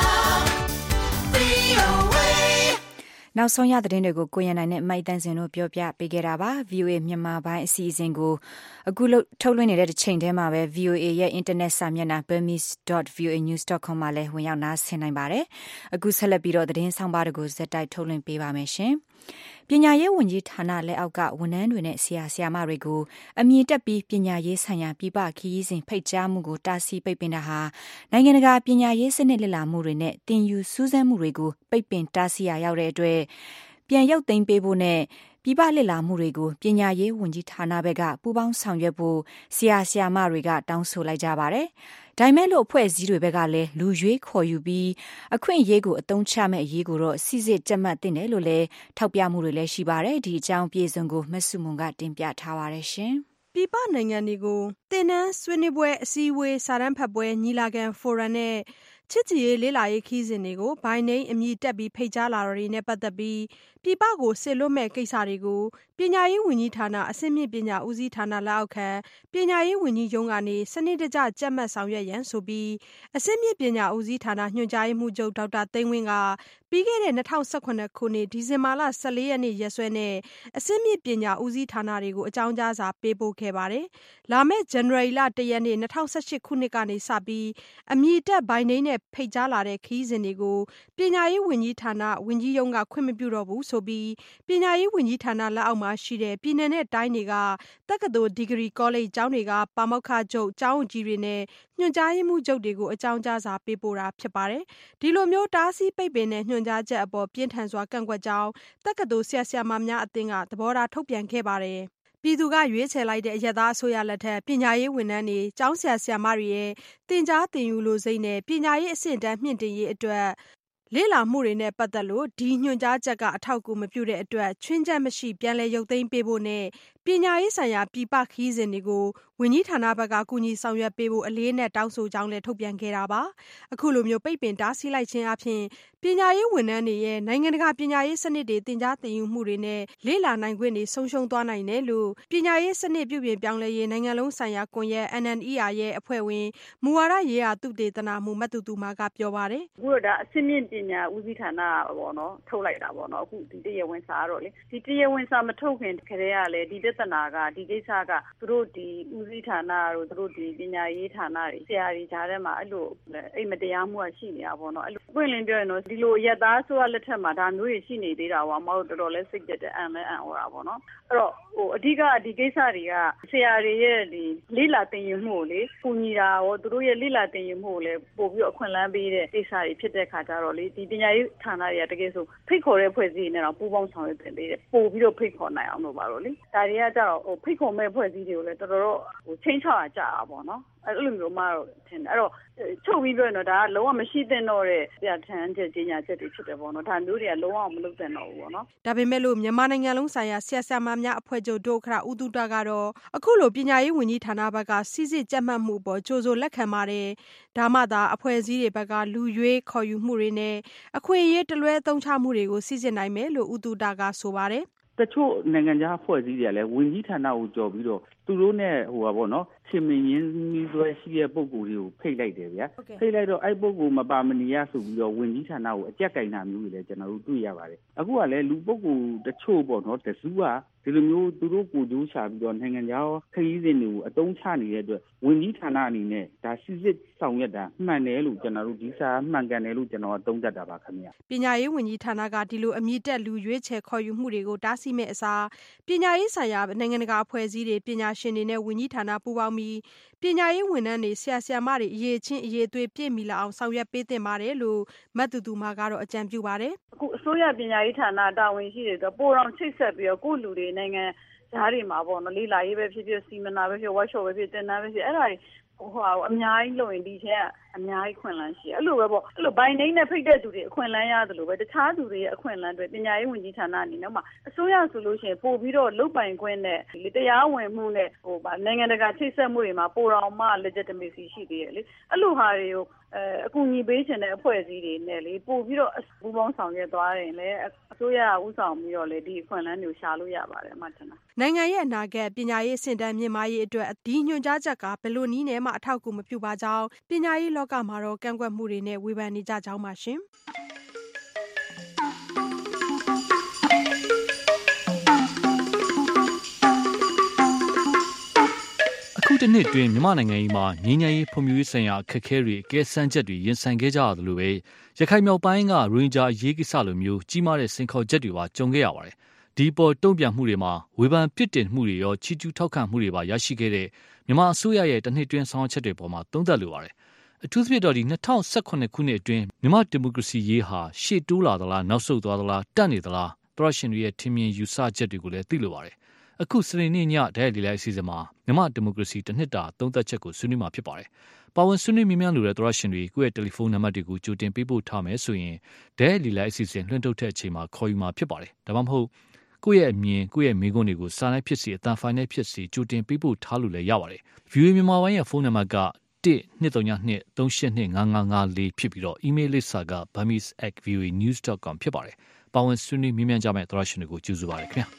VOA နောက်ဆုံးရသတင်းတွေကိုကိုရန်နိုင်နဲ့မိုက်တန်းစင်တို့ပြောပြပေးခဲ့တာပါ VOA မြန်မာပိုင်းအစီအစဉ်ကိုအခုထုတ်လွှင့်နေတဲ့တစ်ချိန်တည်းမှာပဲ VOA ရဲ့ internet စာမျက်နှာ burmese.voanews.com မှာလည်းဝင်ရောက်နားဆင်နိုင်ပါတယ်အခုဆက်လက်ပြီးတော့သတင်းဆောင်ပါတွေကိုဇက်တိုက်ထုတ်လွှင့်ပေးပါမယ်ရှင်ပညာရေးဝန်ကြီးဌာနလက်အောက်ကဝန်ထမ်းတွေနဲ့ဆရာဆရာမတွေကိုအမြင့်တက်ပြီးပညာရေးဆိုင်ရာပြည်ပခရီးစဉ်ဖိတ်ကြားမှုကိုတားဆီးပိတ်ပင်တာဟာနိုင်ငံတကာပညာရေးစနစ်လည်လာမှုတွေနဲ့တင်ယူစူးစမ်းမှုတွေကိုပိတ်ပင်တားဆီးရရောက်တဲ့အတွက်ပြန်ရုပ်သိမ်းပေးဖို့နဲ့ပြည်ပလည်လာမှုတွေကိုပညာရေးဝန်ကြီးဌာနဘက်ကပူးပေါင်းဆောင်ရွက်ဖို့ဆရာဆရာမတွေကတောင်းဆိုလိုက်ကြပါတယ်။ဒါပေမဲ့လို့အဖွဲ့အစည်းတွေဘက်ကလည်းလူရွေးခေါ်ယူပြီးအခွင့်အရေးကိုအသုံးချမဲ့အရေးကိုတော့စစ်စစ်ကြက်မှတ်တင်တယ်လို့လည်းထောက်ပြမှုတွေလည်းရှိပါတယ်။ဒီအကြောင်းပြေဆုံးကိုမဆုမွန်ကတင်ပြထားပါတယ်ရှင်။ပြည်ပနိုင်ငံတွေကိုသင်တန်းဆွေးနွေးပွဲအစည်းအဝေးစာတမ်းဖတ်ပွဲညီလာခံဖိုရမ်နဲ့ချစ်ကြည်ရေးလေးလာရေးခီးစဉ်တွေကိုဘိုင်နိန်အမြင့်တက်ပြီးဖိတ်ကြားလာတွေနဲ့ပတ်သက်ပြီးပြည်ပကိုဆစ်လွတ်မဲ့ကိစ္စတွေကိုပညာရေးဝန်ကြီးဌာနအဆင့်မြင့်ပညာဦးစီးဌာနလက်အောက်ခံပညာရေးဝန်ကြီးရုံးကနေစနစ်တကျကြက်မှတ်ဆောင်ရွက်ရန်ဆိုပြီးအဆင့်မြင့်ပညာဦးစီးဌာနညွှန်ကြားရေးမှူးချုပ်ဒေါက်တာသိန်းဝင်းကပြီးခဲ့တဲ့2018ခုနှစ်ဒီဇင်ဘာလ14ရက်နေ့ရက်စွဲနဲ့အဆင့်မြင့်ပညာဦးစီးဌာနတွေကိုအကြောင်းကြားစာပေးပို့ခဲ့ပါတယ်။လာမယ့်ဇန်နဝါရီလ1ရက်နေ့2018ခုနှစ်ကနေစပြီးအမြင့်တက်ဘိုင်နိန်နဲ့ဖိတ်ကြားလာတဲ့ခီးစဉ်တွေကိုပညာရေးဝန်ကြီးဌာနဝန်ကြီးရုံးကခွင့်မပြုတော့ဘူးဆိုပြီးပညာရေးဝန်ကြီးဌာနလက်အောက်မှာရှိတဲ့ပြည်내နဲ့တိုင်းတွေကတက္ကသိုလ်ဒီဂရီကောလိပ်ကျောင်းတွေကပါမောက္ခချုပ်ကျောင်းအကြီးတွေနဲ့ညွှန်ကြားရေးမှူးချုပ်တွေကိုအကြောင်းကြားစာပေးပို့တာဖြစ်ပါတယ်။ဒီလိုမျိုးတားဆီးပိတ်ပင်တဲ့ညွှန်ကြားချက်အပေါ်ပြင်းထန်စွာကန့်ကွက်ကြောင်းတက္ကသိုလ်ဆရာဆရာမများအသင်းကသဘောထားထုတ်ပြန်ခဲ့ပါတယ်။ပြည်သူကရွေးချယ်လိုက်တဲ့အရပ်သားအစိုးရလက်ထက်ပညာရေးဝန်ထမ်းတွေကျောင်းဆရာဆရာမတွေရဲ့သင်ကြားသင်ယူလိုစိတ်နဲ့ပညာရေးအဆင့်တန်းမြင့်တင်ရေးအတွက်လေ့လာမှုတွေနဲ့ပတ်သက်လို့ဒီညွှန်ကြားချက်ကအထောက်အကူမပြုတဲ့အတွက်ချွင်းချက်မရှိပြန်လည်ရုပ်သိမ်းပေးဖို့နဲ့ပညာရေးဆိုင်ရာပြည်ပခရီးစဉ်တွေကိုဝန်ကြီးဌာနဘက်ကကူညီဆောင်ရွက်ပေးဖို့အလေးနဲ့တောင်းဆိုကြောင်းလည်းထုတ်ပြန်ခဲ့တာပါ။အခုလိုမျိုးပိတ်ပင်တားဆီးလိုက်ခြင်းအပြင်ပညာရေးဝန်ထမ်းတွေရဲ့နိုင်ငံတကာပညာရေးစနစ်တွေသင်ကြားသင်ယူမှုတွေနဲ့လေ့လာနိုင်ခွင့်တွေဆုံးရှုံးသွားနိုင်တယ်လို့ပညာရေးစနစ်ပြုပြင်ပြောင်းလဲရေးနိုင်ငံလုံးဆိုင်ရာကွန်ရက် NNER ရဲ့အဖွဲ့ဝင်မူဝါဒရေးရာသုတေသနမှမတ်တူတူမာကပြောပါတယ်။အခုတော့ဒါအဆင့်မြင့်ပညာဦးစီးဌာနပေါ့နော်ထုတ်လိုက်တာပေါ့နော်အခုဒီတရားဝင်စာတော့လေဒီတရားဝင်စာမထုတ်ခင်ခရဲကလည်းဒီပြဿနာကဒီကိစ္စကသူတို့ဒီဦးစီးဌာနတို့သူတို့ဒီပညာရေးဌာနတွေဆရာတွေကြားထဲမှာအဲ့လိုအိမ်မတရားမှုရှိနေတာပေါ့နော်အဲ့လိုပွင့်လင်းပြောရင်တော့ဒီလိုရက်သားဆိုရလက်ထက်မှာဒါမျိုးတွေရှိနေသေးတာပေါ့မဟုတ်တော်တော်လေးစိတ်ကြတဲ့အံလဲအံ့ဩတာပေါ့နော်အဲ့တော့အဓိကဒီကိစ္စတွေကဆရာတွေရဲ့ဒီလိလာသင်ယူမှုကိုလေပူညီတာရောသူတို့ရဲ့လိလာသင်ယူမှုကိုလည်းပို့ပြီးအခွင့်အလမ်းပေးတဲ့ကိစ္စတွေဖြစ်တဲ့ခါကျတော့လေဒီပညာရေးဌာနတွေကတကယ်ဆိုဖိတ်ခေါ်တဲ့ဖွဲ့စည်းနေတော့ပူးပေါင်းဆောင်ရွက်တင်ပေးတယ်ပို့ပြီးတော့ဖိတ်ခေါ်နိုင်အောင်လို့ပါတော့လေဒါတွေကကြတော့ဖိတ်ခေါ်မဲ့ဖွဲ့စည်းတွေကိုလည်းတော်တော်ချင်းချောက်ကြတာပေါ့နော်အဲ့လိုမျိုးမှတော့ထင်တယ်အဲ့တော့ချုပ်ပြီးပြောရင်တော့ဒါကလုံးဝမရှိသင့်တော့တဲ့ပြဋ္ဌာန်းချက်ကြီးညာချက်တွေဖြစ်တယ်ပေါ့နော်ဒါမျိုးတွေကလုံးဝမလုပ်သင့်တော့ဘူးပေါ့နော်ဒါပေမဲ့လို့မြန်မာနိုင်ငံလုံးဆိုင်ရာဆရာဆရာမများအဖွဲ့ချုပ်ဒုက္ခရဦးတူတာကတော့အခုလိုပညာရေးဝန်ကြီးဌာနဘက်ကစစ်စစ်ကြက်မှတ်မှုပေါ်ကြိုးစိုးလက်ခံပါတယ်ဒါမှသာအဖွဲ့အစည်းတွေဘက်ကလူရွေးခေါ်ယူမှုတွေနဲ့အခွင့်အရေးတလွဲသုံးချမှုတွေကိုစစ်စစ်နိုင်မယ်လို့ဦးတူတာကဆိုပါတယ်တချို့နိုင်ငံခြားအဖွဲ့အစည်းတွေကလည်းဝန်ကြီးဌာနကိုကြော်ပြီးတော့သူတို့နဲ့ပေါ့နော်ချင်းမင်းရင်းနှီးဆွဲရှိတဲ့ပုံကိုယ်တွေကိုဖိတ်လိုက်တယ်ဗျာဖိတ်လိုက်တော့အဲ့ပုံကိုယ်မပါမနေရဆိုပြီးတော့ဝန်ကြီးဌာနကိုအကြက်ကင်တာမျိုးတွေလည်းကျွန်တော်တို့တွေ့ရပါတယ်အခုကလည်းလူပုံကိုယ်တချို့ပေါ့နော်တစုကဒီလိုမျိုးသူတို့ကိုကြိုးချပြီးတော့နိုင်ငံခြားခရီးစဉ်တွေကိုအတုံးချနေတဲ့အတွက်ဝန်ကြီးဌာနအနေနဲ့ဒါစစ်စစ်ဆောင်ရွက်တာမှန်တယ်လို့ကျွန်တော်တို့ဒီစာမှန်ကန်တယ်လို့ကျွန်တော်သုံးသပ်တာပါခင်ဗျာပညာရေးဝန်ကြီးဌာနကဒီလိုအမြင့်တက်လူရွေးချယ်ခေါ်ယူမှုတွေကိုတားဆီးမဲ့အစားပညာရေးဆိုင်ရာနိုင်ငံတကာအဖွဲ့အစည်းတွေပညာရှင်တွေနဲ့ဝန်ကြီးဌာနပူးပေါင်းပြီးပညာရေးဝန်ထမ်းတွေဆရာဆရာမတွေအရေးချင်းအရေးသွေးပြည့်မီလာအောင်ဆောင်ရွက်ပေးသင့်ပါတယ်လို့မတ်တူတူမာကတော့အကြံပြုပါတယ်အခုအစိုးရပညာရေးဌာနတာဝန်ရှိတွေဆိုပိုးတော်ချိတ်ဆက်ပြီးတော့ကိုယ့်လူတွေနိုင်ငံဓာတ်တွေမှာပေါ့နော်လေးလာရေးပဲဖြစ်ဖြစ်စီမနာပဲဖြစ် workshop ပဲဖြစ်တင်တန်းပဲဖြစ်အဲ့ဒါတွေအများကြီးလုပ်ရင်ဒီထဲကအများကြီးခွင့်လန်းရှိအဲ့လိုပဲပေါ့အဲ့လိုဘိုင်နေနဲ့ဖိတ်တဲ့သူတွေအခွင့်လန်းရတယ်လို့ပဲတခြားသူတွေရဲ့အခွင့်လန်းတွေပညာရေးဝန်ကြီးဌာနအနေနဲ့မှအစိုးရဆိုလို့ရှိရင်ပို့ပြီးတော့လုတ်ပိုင်ခွင့်နဲ့တရားဝင်မှုနဲ့နိုင်ငံတကာချိတ်ဆက်မှုတွေမှာပိုတော်မှ legitimacy ရှိသေးတယ်လေအဲ့လိုဟာတွေကိုအကူအညီပေးချင်တဲ့အဖွဲ့အစည်းတွေနဲ့လေပို့ပြီးတော့ပူးပေါင်းဆောင်ရွက်သွားရင်လည်းအစိုးရကဥဆောင်ပြီးတော့လေဒီအခွင့်အလမ်းတွေကိုရှာလို့ရပါတယ်အမှန်တမ်းနိုင်ငံရဲ့အနာဂတ်ပညာရေးအဆင့်တန်းမြင့်မားရေးအတွက်ဒီညွှန်ကြားချက်ကဘယ်လိုနည်းနဲ့မှအထောက်အကူမပြုပါကြောင်းပညာရေးလောကမှာတော့ကန့်ကွက်မှုတွေနဲ့ဝေဖန်နေကြကြောင်းပါရှင်အခုတစ်နှစ်တွင်မြန်မာနိုင်ငံမှာငြိမ်းချမ်းရေးဖွံ့ဖြိုးရေးဆိုင်ရာအခက်အခဲတွေအကဲဆန်းချက်တွေရင်ဆိုင်ခဲ့ကြရတယ်လို့ပဲရခိုင်မြောက်ပိုင်းကရိုဟင်ဂျာအရေးကိစ္စလိုမျိုးကြီးမားတဲ့စိန်ခေါ်ချက်တွေပါကြုံခဲ့ရပါတယ်ဒီပေါ်တုံ့ပြန်မှုတွေမှာဝေဖန်ပြစ်တင်မှုတွေရောချီးကျူးထောက်ခံမှုတွေပါရရှိခဲ့တဲ့မြန်မာအစိုးရရဲ့တစ်နှစ်တွင်းဆောင်ရွက်ချက်တွေပေါ်မှာသုံးသပ်လိုပါတယ်အထူးသဖြင့်တော့ဒီ2018ခုနှစ်အတွင်းမြန်မာဒီမိုကရေစီရေးဟာရှေ့တိုးလာသလားနောက်ဆုတ်သွားသလားတန့်နေသလားသရရှင်တွေရဲ့ထင်မြင်ယူဆချက်တွေကိုလည်းသိလိုပါတယ်အခုစနေနေ့ညဒဲလီလိုက်အစီအစဉ်မှာမြန်မာဒီမိုကရေစီတစ်နှစ်တာသုံးသပ်ချက်ကိုဆွေးနွေးမှာဖြစ်ပါတယ်ပါဝင်ဆွေးနွေးမြင်မြန်လိုတဲ့သရရှင်တွေကိုယ့်ရဲ့တယ်လီဖုန်းနံပါတ်တွေကိုကြိုတင်ပေးပို့ထားမယ်ဆိုရင်ဒဲလီလိုက်အစီအစဉ်လွှင့်ထုတ်တဲ့အချိန်မှာခေါ်ယူမှာဖြစ်ပါတယ်ဒါမှမဟုတ်ကိုယ့်ရဲ့အမြင်ကိုယ့်ရဲ့မိကုန်းတွေကိုစာနဲ့ဖြစ်စီအတန်ဖိုင်နဲ့ဖြစ်စီကြိုတင်ပေးပို့ထားလို့လည်းရပါတယ် VOA မြန်မာပိုင်းရဲ့ဖုန်းနံပါတ်က1-232-5554ဖြစ်ပြီးတော့ email လိပ်စာက bamis@voanews.com ဖြစ်ပါတယ်ပါဝင်ဆွေးနွေးမြင်မြန်ကြမယ့်သရရှင်တွေကိုကျေးဇူးပါတယ်ခင်ဗျာ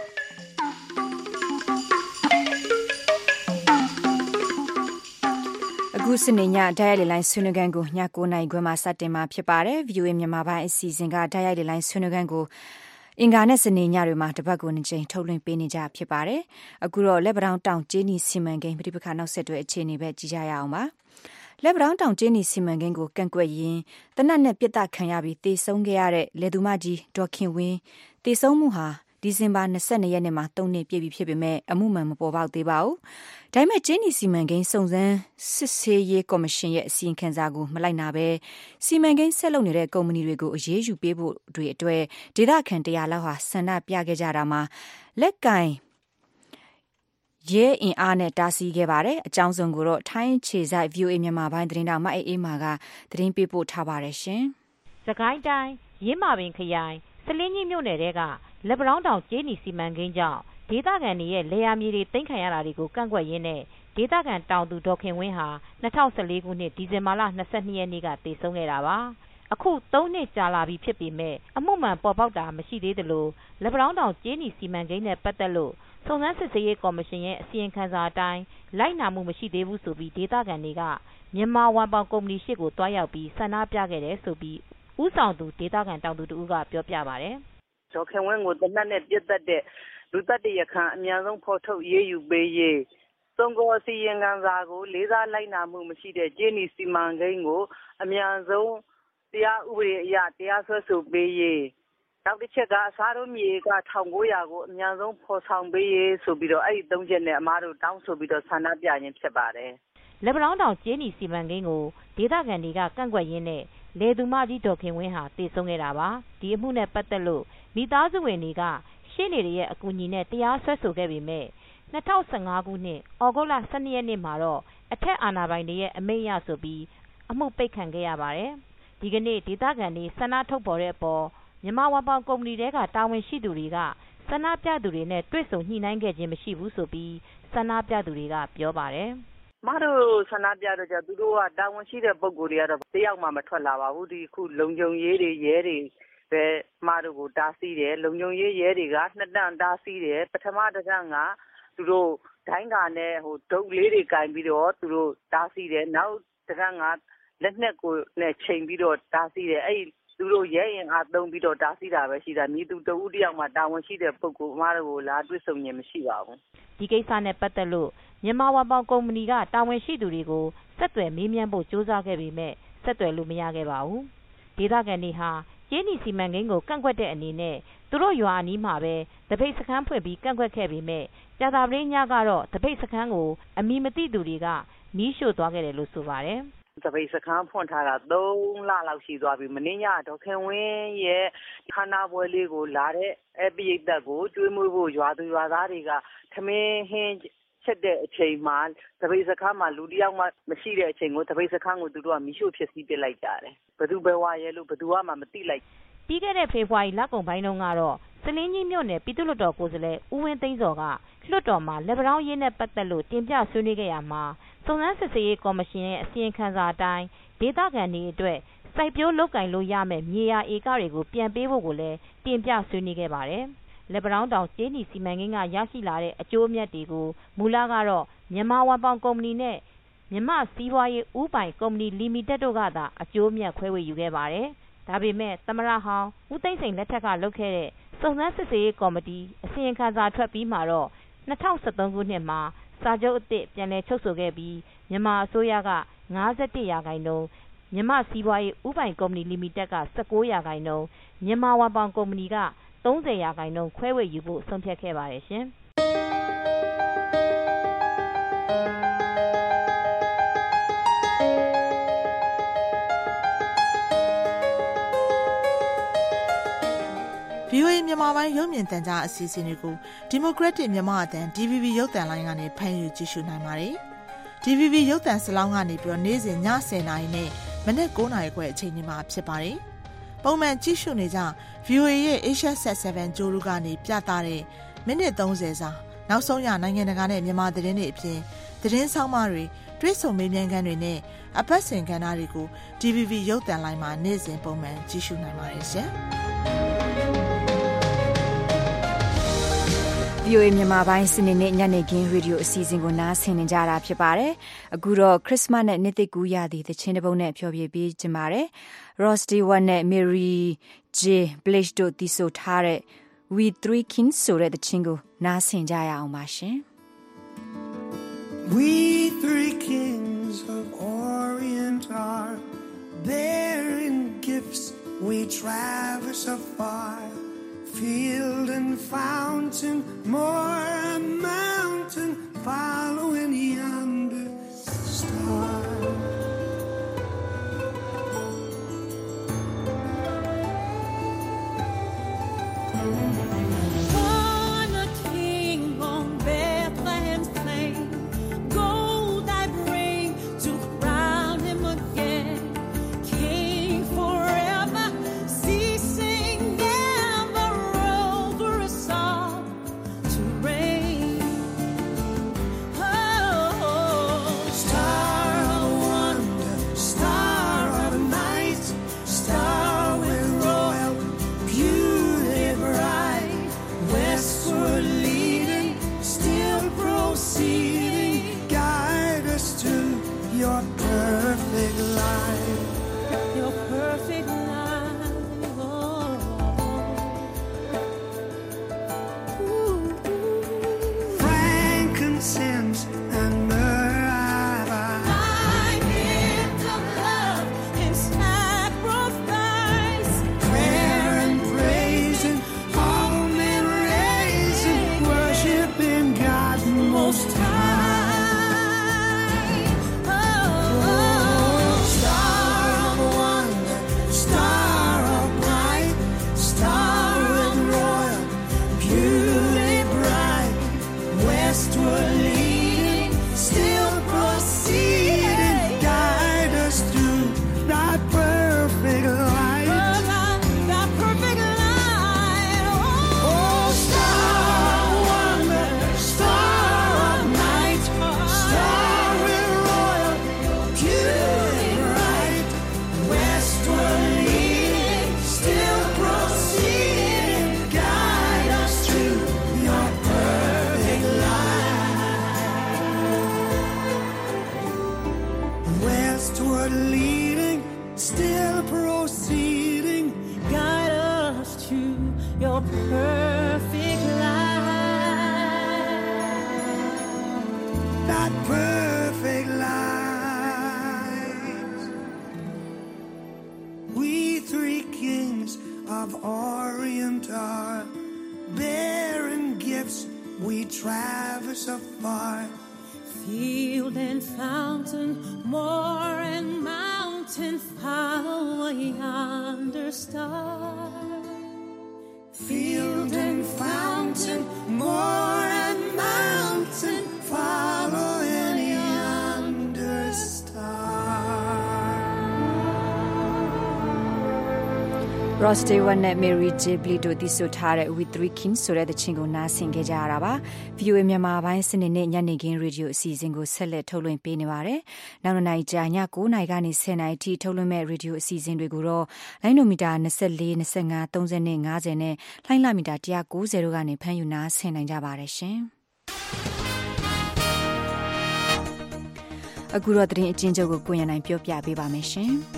အခုစနေညဒိုင်ယာလိုင်းဆွေးနွေးခန်းကိုည9:00 နာရီခွဲမှာစတင်မှာဖြစ်ပါတယ် VOA မြန်မာပိုင်းအစီအစဉ်ကဒိုင်ယာလိုင်းဆွေးနွေးခန်းကိုအင်္ဂါနဲ့စနေညတွေမှာတပတ်ကို2ကြိမ်ထုတ်လွှင့်ပေးနေကြဖြစ်ပါတယ်အခုတော့လက်ပတောင်တောင်ကျင်းနီစီမံကိန်းပြပခါနောက်ဆက်တွဲအခြေအနေပဲကြည့်ကြရအောင်ပါလက်ပတောင်တောင်ကျင်းနီစီမံကိန်းကိုကန့်ကွက်ရင်းတနတ်နဲ့ပြစ်ဒဏ်ခံရပြီးတေဆုံးခဲ့ရတဲ့လယ်သူမကြီးဒေါ်ခင်ဝင်းတေဆုံးမှုဟာဒီဇင်ဘာ22ရက်နေ့မှာ3နှစ်ပြည့်ပြီဖြစ်ပေမဲ့အမှုမှန်မပေါ်ပေါက်သေးပါဘူး။ဒါပေမဲ့ကျင်းနီစီမံကိန်းစုံစမ်းစစ်ဆေးရေးကော်မရှင်ရဲ့အစီရင်ခံစာကိုမလိုက်နာဘဲစီမံကိန်းဆက်လုပ်နေတဲ့ကုမ္ပဏီတွေကိုအရေးယူပေးဖို့တွေအတွက်ဒေသခံ100လောက်ဟာဆန္ဒပြခဲ့ကြတာမှာလက်ကင်ရဲအင်အားနဲ့တားဆီးခဲ့ပါတယ်အကြောင်းစုံကိုတော့ထိုင်းခြေဆိုင် VOA မြန်မာပိုင်းသတင်းတောက်မအေးမာကသတင်းပေးပို့ထားပါတယ်ရှင်။စကိုင်းတိုင်းရင်းမာပင်ခရိုင်စလင်းကြီးမြို့နယ်ကလက်ပတောင်းတောင်ကျေးနီစီမံကိန်းကြောင့်ဒေသခံတွေရဲ့လယ်ယာမြေတွေသိမ်းခံရတာတွေကိုကန့်ကွက်ရင်းနဲ့ဒေသခံတောင်သူဒေါ်ခင်ဝင်းဟာ2014ခုနှစ်ဒီဇင်ဘာလ22ရက်နေ့ကသေဆုံးခဲ့တာပါအခု3နှစ်ကြာလာပြီဖြစ်ပေမဲ့အမှုမှန်ပေါ်ပေါက်တာမရှိသေးသလိုလက်ပတောင်းတောင်ကျေးနီစီမံကိန်းနဲ့ပတ်သက်လို့စုံစမ်းစစ်ဆေးရေးကော်မရှင်ရဲ့အစီရင်ခံစာအတိုင်းလိုက်နာမှုမရှိသေးဘူးဆိုပြီးဒေသခံတွေကမြန်မာဝန်ပေါင်ကုမ္ပဏီရှိကိုတွားရောက်ပြီးဆန္ဒပြခဲ့တယ်ဆိုပြီးဦးဆောင်သူဒေသခံတောင်သူတို့ကပြောပြပါတယ်ဒေါ်ခင်ဝင်းကိုတနတ်နဲ့ပြစ်တက်တဲ့လူသက်တရခံအများဆုံးဖော်ထုတ်ရေးယူပေးရေးသုံးကောစီရင်ခံစာကိုလေးစားလိုက်နာမှုမရှိတဲ့ကျေးနီစီမံကိန်းကိုအများဆုံးတရားဥပဒေအရတရားစွဲဆိုပေးရေးနောက်တစ်ချက်ကအစားတို့မြေက1900ကိုအများဆုံးဖော်ဆောင်ပေးရေးဆိုပြီးတော့အဲ့ဒီ3ချက်နဲ့အမားတို့တောင်းဆိုပြီးတော့ဆန္ဒပြခြင်းဖြစ်ပါတယ်လက်ပံတောင်းတောင်ကျေးနီစီမံကိန်းကိုဒေသခံတွေကကန့်ကွက်ရင်းနဲ့လေသူမကြီးဒေါ်ခင်ဝင်းဟာတည်ဆုံးခဲ့တာပါဒီအမှုနဲ့ပတ်သက်လို့မိသားစုဝင်တွေကရှင်းနေတဲ့ရဲ့အကူအညီနဲ့တရားစွဲဆိုခဲ့ပေမဲ့2015ခုနှစ်ဩဂုတ်လ12ရက်နေ့မှာတော့အထက်အာဏာပိုင်တွေရဲ့အမိန့်အရဆိုပြီးအမှုပိတ်ခံခဲ့ရပါတယ်ဒီကနေ့ဒေသခံတွေဆန္ဒထုတ်ပေါ်တဲ့အပေါ်မြန်မာဝမ်ပေါင်ကုမ္ပဏီတွေကတာဝန်ရှိသူတွေကဆန္ဒပြသူတွေနဲ့တွေ့ဆုံညှိနှိုင်းခဲ့ခြင်းမရှိဘူးဆိုပြီးဆန္ဒပြသူတွေကပြောပါတယ်မတို့ဆန္ဒပြတော့ကြသူတို့ကတာဝန်ရှိတဲ့ပုံကိုယ်တွေကတော့တယောက်မှမထွက်လာပါဘူးဒီခုလုံခြုံရေးတွေရဲတွေပဲမတို့ကိုတားဆီးတယ်လုံခြုံရေးရဲတွေကနှစ်တန်းတားဆီးတယ်ပထမတစ်ခါကသူတို့ဒိုင်းကာနဲ့ဒုတ်လေးတွေကင်ပြီးတော့သူတို့တားဆီးတယ်နောက်တစ်ခါကလက်နဲ့ကိုနဲ့ချိန်ပြီးတော့တားဆီးတယ်အဲ့သူတို့ရဲရင်အားသုံးပြီးတော့တားဆီးတာပဲရှိတာမြေသူတဦးတယောက်မှတာဝန်ရှိတဲ့ပုဂ္ဂိုလ်အမားတို့ကိုလာတွေ့ဆုံခြင်းမရှိပါဘူးဒီကိစ္စနဲ့ပတ်သက်လို့မြန်မာဝမ်ပေါင်ကုမ္ပဏီကတာဝန်ရှိသူတွေကိုဆက်သွယ်မေးမြန်းဖို့ကြိုးစားခဲ့ပေမဲ့ဆက်သွယ်လို့မရခဲ့ပါဘူးဒေသခံတွေဟာကျေးနီစီမံကိန်းကိုကန့်ကွက်တဲ့အနေနဲ့သူတို့ရွာအနီးမှာပဲတပိတ်စခန်းဖွင့်ပြီးကန့်ကွက်ခဲ့ပေမဲ့ကြာသပတေးညကတော့တပိတ်စခန်းကိုအမည်မသိသူတွေကမီးရှို့သွားခဲ့တယ်လို့ဆိုပါတယ်တပိတ်စခန်းဖွင့်ထားတာ3လလောက်ရှိသွားပြီမင်းညဒေါက်ခင်ဝင်းရဲ့ခန္ဓာပွဲလေးကိုလာတဲ့အပိယိတ်သက်ကိုကျွေးမွေးဖို့ရွာသူရွာသားတွေကထမင်းဟင်းချက်တဲ့အချိန်မှာတပိတ်စခန်းမှာလူတယောက်မှမရှိတဲ့အချိန်ကိုတပိတ်စခန်းကိုသူတို့ကမီးရှို့ဖြစ်စီးပစ်လိုက်ကြတယ်ဘသူပဲဝါရဲလို့ဘသူမှမသိလိုက်ပြီးခဲ့တဲ့ဖေဖော်ဝါရီလကုန်ပိုင်းတုန်းကတော့စလင်းကြီးမြို့နယ်ပြည်သူ့လွှတ်တော်ကိုယ်စားလှယ်ဦးဝင်းသိန်းစော်ကလွှတ်တော်မှာလက်ပံတောင်းရေးနဲ့ပတ်သက်လို့တင်ပြဆွေးနွေးခဲ့ရမှာစုံစမ်းစစ်ဆေးရေးကော်မရှင်ရဲ့အစီရင်ခံစာအတိုင်းဒေသခံတွေအတွက်စိုက်ပျိုးလုပ်ကိုင်လို့ရမယ့်မြေယာဧကတွေကိုပြန်ပေးဖို့ကိုလည်းတင်ပြဆွေးနွေးခဲ့ပါတယ်လက်ပံတောင်းတောင်ကျေးနီစီမံကိန်းကရရှိလာတဲ့အကျိုးအမြတ်တွေကိုမူလကတော့မြန်မာဝမ်ပေါင်ကုမ္ပဏီနဲ့မြန်မာစီးပွားရေးဦးပိုင်ကုမ္ပဏီလီမိတက်တို့ကသာအကျိုးအမြတ်ခွဲဝေယူခဲ့ပါတယ်ဒါပေမဲ့သမရဟောင်းဦးသိန်းစိန်လက်ထက်ကလုပ်ခဲ့တဲ့စုံစမ်းစစ်ဆေးရေးကော်မတီအစီရင်ခံစာထွက်ပြီးမှာတော့2013ခုနှစ်မှာစာချုပ်အသစ်ပြန်လည်ချုပ်ဆိုခဲ့ပြီးမြန်မာအစိုးရက51%မြန်မာစီးပွားရေးဦးပိုင်ကုမ္ပဏီလီမိတက်က19%မြန်မာဝမ်ပေါင်ကုမ္ပဏီက30%ခွဲဝေယူဖို့ဆုံးဖြတ်ခဲ့ပါတယ်ရှင် VOA မြန်မာပိုင်းရုပ်မြင်သံကြားအစီအစဉ်တွေကို Democratic မြန်မာအသံ DVB ရုပ်သံလိုင်းကနေဖမ်းယူကြည့်ရှုနိုင်ပါတယ်။ DVB ရုပ်သံစလောင်းကနေပြီးနေ့စဉ်ည10:00နာရီနဲ့မနက်9:00နာရီခွဲအချိန်တွေမှာဖြစ်ပါတယ်။ပုံမှန်ကြည့်ရှုနေကြ VOA ရဲ့ Asia Set 7ကြိုးလူကနေပြသတဲ့မိနစ်30စာနောက်ဆုံးရနိုင်ငံတကာနဲ့မြန်မာသတင်းတွေအပြင်သတင်းဆောင်မတွေတွေ့ဆုံမေးမြန်းခန်းတွေနဲ့အပတ်စဉ်ကဏ္ဍတွေကို DVB ရုပ်သံလိုင်းမှာနေ့စဉ်ပုံမှန်ကြည့်ရှုနိုင်ပါတယ်ရှင်။ VOA မြန်မာပိုင်းစနေနေ့ညနေခင်းရေဒီယိုအစီအစဉ်ကိုနားဆင်နေကြတာဖြစ်ပါတယ်။အခုတော့ခရစ်စမတ်နဲ့နှစ်သစ်ကူးရသည့်သချင်းတစ်ပုဒ်နဲ့ဖျော်ဖြေပေးကြပါတယ်။ Ross Stewart နဲ့ Mary J. Blige တို့တည်ဆိုထားတဲ့ We Three Kings ဆိုတဲ့သချင်းကိုနားဆင်ကြရအောင်ပါရှင်။ We three kings of Orient are bearing gifts we traverse afar.Field and fountain, moor and mountain, following yonder star. Born a king on Bethlehem's plain, gold I bring to crown him again, King forever.To ever leading, still proceeding. Guide us to your perfect light. That perfect light. We three kings of Orient are bearing gifts, we traverse afar. Field and fountain, moor and mountain, follow yonder star. Field and fountain, moor and mountain, follow yonder Ross Dewan နဲ့ Mary J. Blee တို့တည်ဆိုထားတဲ့ We Three Kings ဆိုတဲ့သချင်းကိုနားဆင်ခဲ့ကြရတာပါ။ VOA မြန်မာပိုင်းစနေနေ့ညနေခင်းရေဒီယိုအစီအစဉ်ကိုဆက်လက်ထုတ်လွှင့်ပေးနေပါတယ်။နောက်နေ့ကြာည9:00နာရီကနေ10:00နာရီထိထုတ်လွှင့်မဲ့ရေဒီယိုအစီအစဉ်တွေကိုတော့လိုင်းနိုမီတာ24, 25, 30နဲ့50နဲ့လိုင်းလမီတာ190တို့ကနေဖမ်းယူနားဆင်နိုင်ကြပါတယ်ရှင်။အခုတော့သတင်းအကျဉ်းချုပ်ကိုကိုရန်နိုင်ပြောပြပေးပါမယ်ရှင်။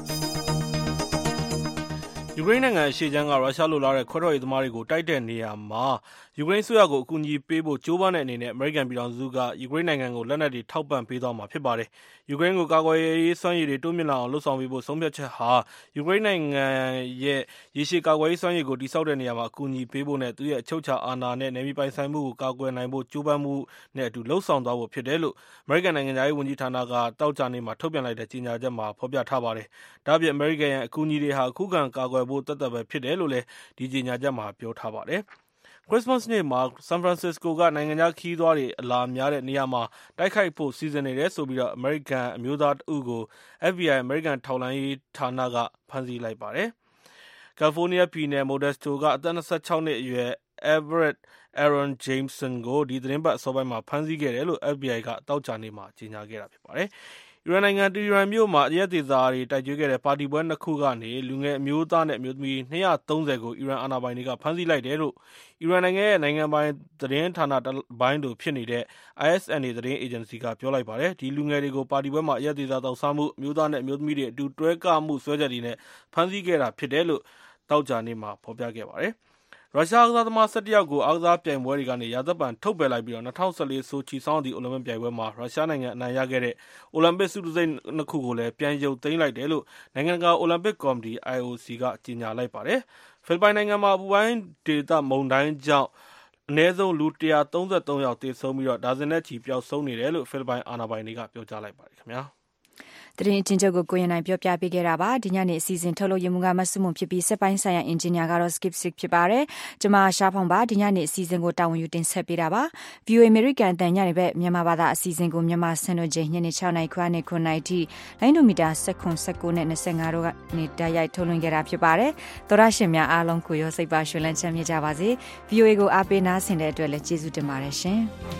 ယူကရိန်းနိုင်ငံအရှေ့ခြမ်းကရုရှားလိုလားတဲ့ခွဲထွက်ရေးသမားတွေကိုတိုက်တဲ့နေရာမှာယူကရိန်းအစိုးရကိုအကူအညီပေးဖို့ကြိုးပမ်းတဲ့အနေနဲ့အမေရိကန်ပြည်ထောင်စုကယူကရိန်းနိုင်ငံကိုလက်နက်တွေထောက်ပံ့ပေးသွားမှာဖြစ်ပါတယ်။ယူကရိန်းကိုကာကွယ်ရေးစွမ်းရည်တွေတိုးမြင့်လာအောင်လှုပ်ဆောင်ပေးဖို့ဆုံးဖြတ်ချက်ဟာယူကရိန်းနိုင်ငံရဲ့ရေရှည်ကာကွယ်ရေးစွမ်းရည်ကိုတည်ဆောက်တဲ့နေရာမှာအကူအညီပေးဖို့နဲ့သူရဲ့အချုပ်အခြာအာဏာနဲ့နယ်မြေပိုင်ဆိုင်မှုကိုကာကွယ်နိုင်ဖို့ကြိုးပမ်းမှုနဲ့အတူလှုပ်ဆောင်သွားဖို့ဖြစ်တယ်လို့အမေရိကန်နိုင်ငံသားရေးဝန်ကြီးဌာနကတောက်ကြနေမှာထုတ်ပြန်လိုက်တဲ့ကြေညာချက်မှာဖော်ပြထားပါတယ်။ဒါ့အပြင်အမေရိကန်ရဲ့အကူအညီတွေဟာခုခံကာကွယ်ဖို့တသက်ပဲဖြစ်တယ်လို့လည်းဒီကြေညာချက်မှာပြောထားပါတယ်။ ခရစ်စမတ်နေ့မှာဆန်ဖရန်စစ္စကိုကနိုင်ငံခြားခရီးသွားတွေအလာများတဲ့နေရာမှာတိုက်ခိုက်ဖို့စီစဉ်နေတယ်ဆိုပြီးအမေရိကန်အမျိုးသားတဦးကို FBI အမေရိကန်ထောက်လှမ်းရေးဌာနကဖမ်းဆီးလိုက်ပါတယ်။ကယ်လီဖိုးနီးယားပြည်နယ် Modesto ကအသက်26နှစ်အရွယ် Everett Aaron Jameson ကိုဒီသတင်းပတ်အစောပိုင်းမှာဖမ်းဆီးခဲ့တယ်လို့ FBI ကသောကြာနေ့မှာကြေညာခဲ့တာဖြစ်ပါတယ်။အီရန်နိုင်ငံတီဟီရန်မြို့မှာအရက်ဒေသတွေတိုက်ကြွေးခဲ့တဲ့ပါတီပွဲ2ခုကနေလူငယ်အမျိုးသားနဲ့အမျိုးသမီး230ကိုအီရန်အာဏာပိုင်တွေကဖမ်းဆီးလိုက်တယ်လို့အီရန်နိုင်ငံရဲ့နိုင်ငံပိုင်သတင်းဌာနတစ်ပိုင်းလိုဖြစ်နေတဲ့ ISNA သတင်းအေဂျင်စီကပြောလိုက်ပါတယ်။ဒီလူငယ်တွေကိုပါတီပွဲမှာအရက်ဒေသတောက်စားမှုအမျိုးသားနဲ့အမျိုးသမီးတွေအတူတွဲကမှုစွဲချက်တွေနဲ့ဖမ်းဆီးခဲ့တာဖြစ်တယ်လို့သောကြာနေ့မှာဖော်ပြခဲ့ပါတယ်။ရုရှားအားကစားသမား17ယောက်ကိုအားကစားပြိုင်ပွဲတွေကနေရာသက်ပံထုတ်ပယ်လိုက်ပြီး2014ဆိုချီဆောင်းသည့်အိုလံပစ်ပြိုင်ပွဲမှာရုရှားနိုင်ငံအနိုင်ရခဲ့တဲ့အိုလံပစ်ဆုတံဆိပ်2ခုကိုလည်းပြန်ရုပ်သိမ်းလိုက်တယ်လို့နိုင်ငံတကာအိုလံပစ်ကော်မတီ IOC ကကြေညာလိုက်ပါတယ်။ဖိလစ်ပိုင်နိုင်ငံမှာအပူပိုင်းဒေသမုန်တိုင်းကြောင့်အနည်းဆုံးလူ133ယောက်သေဆုံးပြီးဒါဇင်နဲ့ချီပျောက်ဆုံးနေတယ်လို့ဖိလစ်ပိုင်အာဏာပိုင်တွေကပြောကြားလိုက်ပါတယ်ခင်ဗျာ။သတင်းအချင်းချုပ်ကိုကိုရင်နိုင်ပြောပြပေးခဲ့တာပါဒီညနေအစီအစဉ်ထုတ်လို့ရမှုကမဆုမွန်ဖြစ်ပြီးစက်ပိုင်းဆိုင်ရာအင်ဂျင်နီယာကတော့ Skip Stick ဖြစ်ပါတယ်ကျွန်မရှားဖောင်ပါဒီညနေအစီအစဉ်ကိုတာဝန်ယူတင်ဆက်ပေးတာပါ VOA American အတန်ညနေဘက်မြန်မာဘာသာအစီအစဉ်ကိုမြန်မာစံတော်ချိန်ညနေ6နာရီခွဲနဲ့9နာရီထိလိုင်းဒိုမီတာ19နဲ့25တို့ကနေတိုက်ရိုက်ထုတ်လွှင့်ခဲ့တာဖြစ်ပါတယ်သောရရှင်များအားလုံးကိုရောစိတ်ပါရှင်လန်းချမ်းမြေ့ကြပါစေ VOA ကိုအားပေးနားဆင်တဲ့အတွက်လည်းကျေးဇူးတင်ပါတယ်ရှင်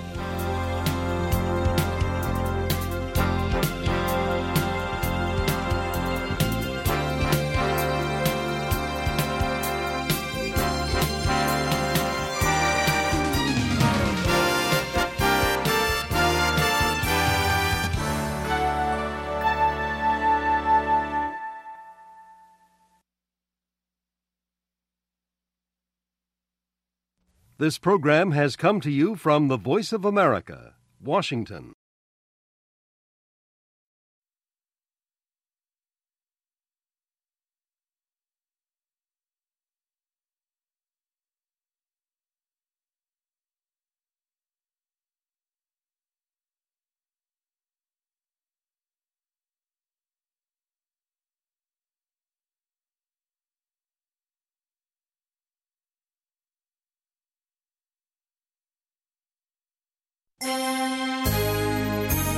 This program has come to you from the Voice of America, Washington.